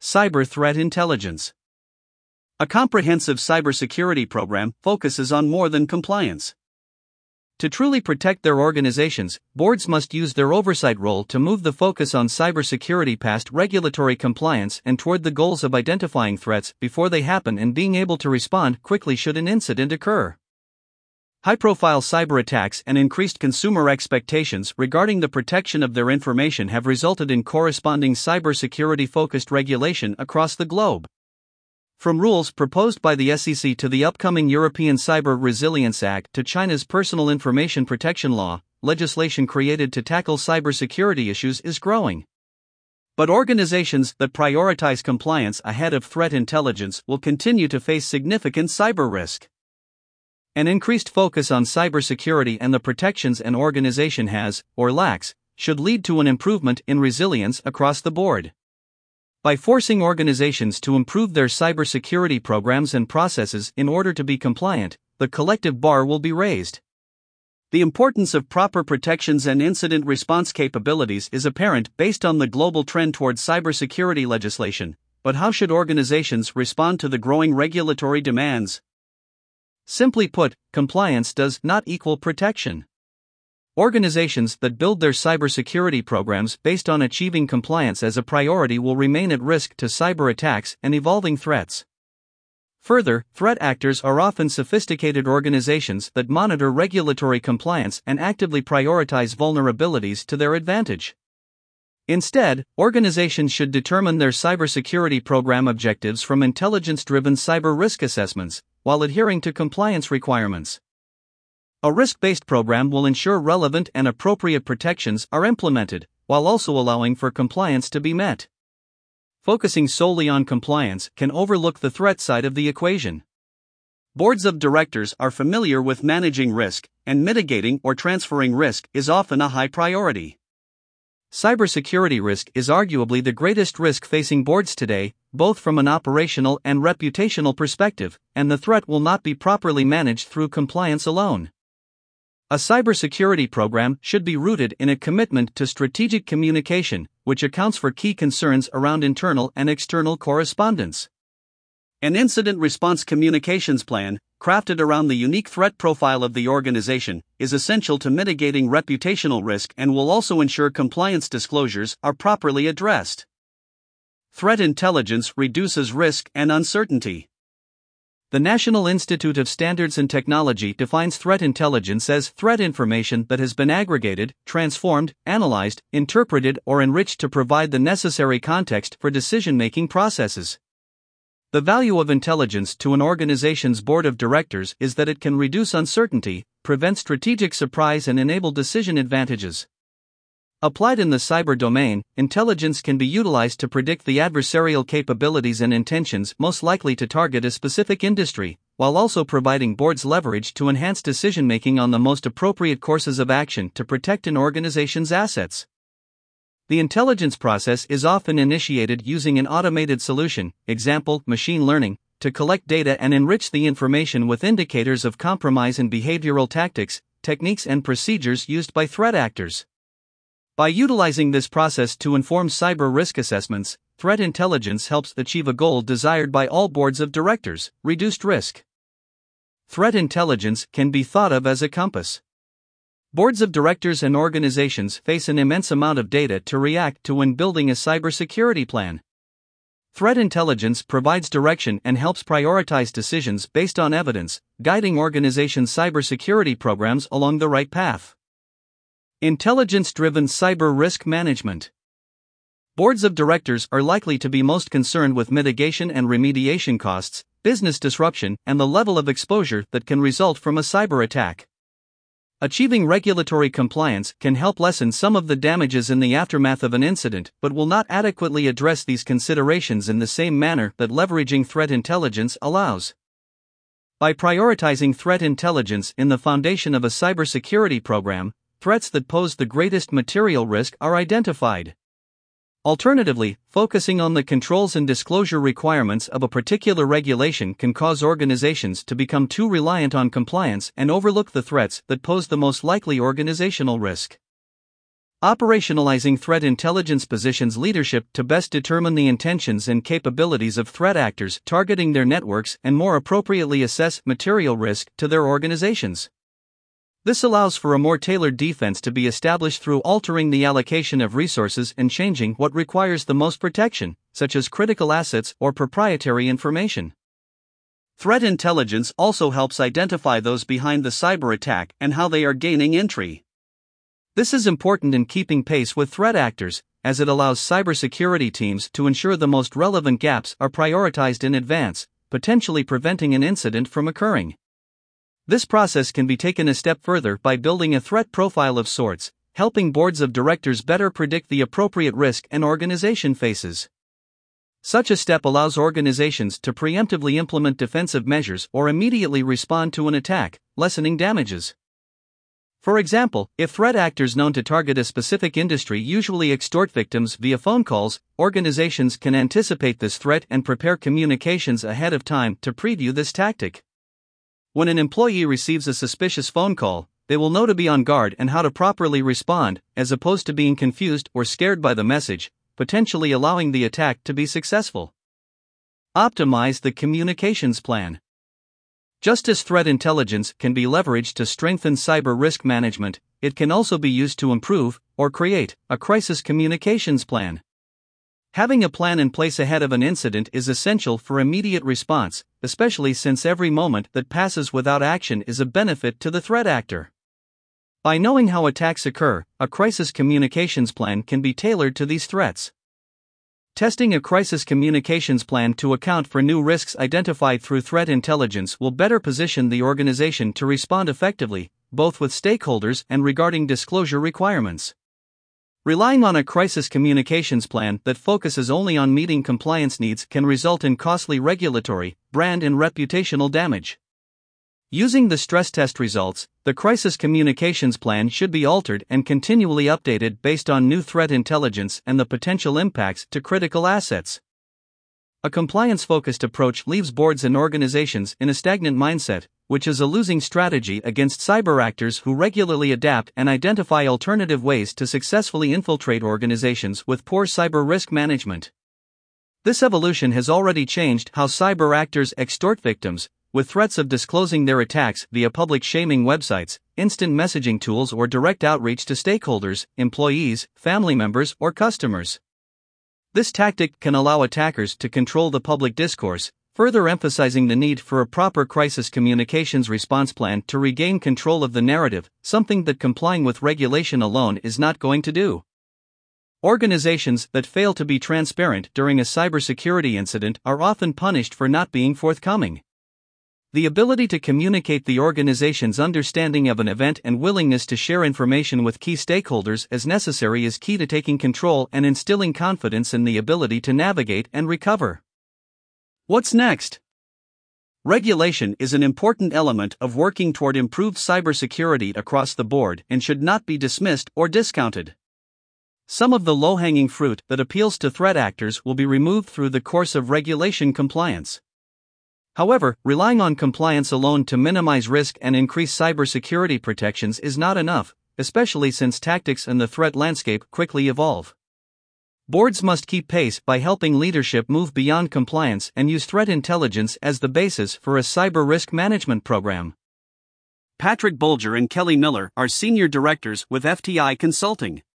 Cyber threat intelligence. A comprehensive cybersecurity program focuses on more than compliance. To truly protect their organizations, boards must use their oversight role to move the focus on cybersecurity past regulatory compliance and toward the goals of identifying threats before they happen and being able to respond quickly should an incident occur. High-profile cyber attacks and increased consumer expectations regarding the protection of their information have resulted in corresponding cybersecurity-focused regulation across the globe. From rules proposed by the SEC to the upcoming European Cyber Resilience Act to China's Personal Information Protection Law, legislation created to tackle cybersecurity issues is growing. But organizations that prioritize compliance ahead of threat intelligence will continue to face significant cyber risk. An increased focus on cybersecurity and the protections an organization has, or lacks, should lead to an improvement in resilience across the board. By forcing organizations to improve their cybersecurity programs and processes in order to be compliant, the collective bar will be raised. The importance of proper protections and incident response capabilities is apparent based on the global trend towards cybersecurity legislation, but how should organizations respond to the growing regulatory demands? Simply put, compliance does not equal protection. Organizations that build their cybersecurity programs based on achieving compliance as a priority will remain at risk to cyber attacks and evolving threats. Further, threat actors are often sophisticated organizations that monitor regulatory compliance and actively prioritize vulnerabilities to their advantage. Instead, organizations should determine their cybersecurity program objectives from intelligence-driven cyber risk assessments, while adhering to compliance requirements. A risk-based program will ensure relevant and appropriate protections are implemented, while also allowing for compliance to be met. Focusing solely on compliance can overlook the threat side of the equation. Boards of directors are familiar with managing risk, and mitigating or transferring risk is often a high priority. Cybersecurity risk is arguably the greatest risk facing boards today, both from an operational and reputational perspective, and the threat will not be properly managed through compliance alone. A cybersecurity program should be rooted in a commitment to strategic communication, which accounts for key concerns around internal and external correspondence. An incident response communications plan, crafted around the unique threat profile of the organization, is essential to mitigating reputational risk and will also ensure compliance disclosures are properly addressed. Threat intelligence reduces risk and uncertainty. The National Institute of Standards and Technology defines threat intelligence as threat information that has been aggregated, transformed, analyzed, interpreted, or enriched to provide the necessary context for decision-making processes. The value of intelligence to an organization's board of directors is that it can reduce uncertainty, prevent strategic surprise, and enable decision advantages. Applied in the cyber domain, intelligence can be utilized to predict the adversarial capabilities and intentions most likely to target a specific industry, while also providing boards leverage to enhance decision-making on the most appropriate courses of action to protect an organization's assets. The intelligence process is often initiated using an automated solution, example, machine learning, to collect data and enrich the information with indicators of compromise and behavioral tactics, techniques, and procedures used by threat actors. By utilizing this process to inform cyber risk assessments, threat intelligence helps achieve a goal desired by all boards of directors: reduced risk. Threat intelligence can be thought of as a compass. Boards of directors and organizations face an immense amount of data to react to when building a cybersecurity plan. Threat intelligence provides direction and helps prioritize decisions based on evidence, guiding organizations' cybersecurity programs along the right path. Intelligence-driven cyber risk management. Boards of directors are likely to be most concerned with mitigation and remediation costs, business disruption, and the level of exposure that can result from a cyber attack. Achieving regulatory compliance can help lessen some of the damages in the aftermath of an incident, but will not adequately address these considerations in the same manner that leveraging threat intelligence allows. By prioritizing threat intelligence in the foundation of a cybersecurity program, threats that pose the greatest material risk are identified. Alternatively, focusing on the controls and disclosure requirements of a particular regulation can cause organizations to become too reliant on compliance and overlook the threats that pose the most likely organizational risk. Operationalizing threat intelligence positions leadership to best determine the intentions and capabilities of threat actors targeting their networks and more appropriately assess material risk to their organizations. This allows for a more tailored defense to be established through altering the allocation of resources and changing what requires the most protection, such as critical assets or proprietary information. Threat intelligence also helps identify those behind the cyber attack and how they are gaining entry. This is important in keeping pace with threat actors, as it allows cybersecurity teams to ensure the most relevant gaps are prioritized in advance, potentially preventing an incident from occurring. This process can be taken a step further by building a threat profile of sorts, helping boards of directors better predict the appropriate risk an organization faces. Such a step allows organizations to preemptively implement defensive measures or immediately respond to an attack, lessening damages. For example, if threat actors known to target a specific industry usually extort victims via phone calls, organizations can anticipate this threat and prepare communications ahead of time to preview this tactic. When an employee receives a suspicious phone call, they will know to be on guard and how to properly respond, as opposed to being confused or scared by the message, potentially allowing the attack to be successful. Optimize the communications plan. Just as threat intelligence can be leveraged to strengthen cyber risk management, it can also be used to improve, or create, a crisis communications plan. Having a plan in place ahead of an incident is essential for immediate response, especially since every moment that passes without action is a benefit to the threat actor. By knowing how attacks occur, a crisis communications plan can be tailored to these threats. Testing a crisis communications plan to account for new risks identified through threat intelligence will better position the organization to respond effectively, both with stakeholders and regarding disclosure requirements. Relying on a crisis communications plan that focuses only on meeting compliance needs can result in costly regulatory, brand, and reputational damage. Using the stress test results, the crisis communications plan should be altered and continually updated based on new threat intelligence and the potential impacts to critical assets. A compliance-focused approach leaves boards and organizations in a stagnant mindset, which is a losing strategy against cyber actors who regularly adapt and identify alternative ways to successfully infiltrate organizations with poor cyber risk management. This evolution has already changed how cyber actors extort victims, with threats of disclosing their attacks via public shaming websites, instant messaging tools, or direct outreach to stakeholders, employees, family members, or customers. This tactic can allow attackers to control the public discourse, further emphasizing the need for a proper crisis communications response plan to regain control of the narrative, something that complying with regulation alone is not going to do. Organizations that fail to be transparent during a cybersecurity incident are often punished for not being forthcoming. The ability to communicate the organization's understanding of an event and willingness to share information with key stakeholders as necessary is key to taking control and instilling confidence in the ability to navigate and recover. What's next? Regulation is an important element of working toward improved cybersecurity across the board and should not be dismissed or discounted. Some of the low-hanging fruit that appeals to threat actors will be removed through the course of regulation compliance. However, relying on compliance alone to minimize risk and increase cybersecurity protections is not enough, especially since tactics and the threat landscape quickly evolve. Boards must keep pace by helping leadership move beyond compliance and use threat intelligence as the basis for a cyber risk management program. Patrick Bolger and Kelly Miller are senior directors with FTI Consulting.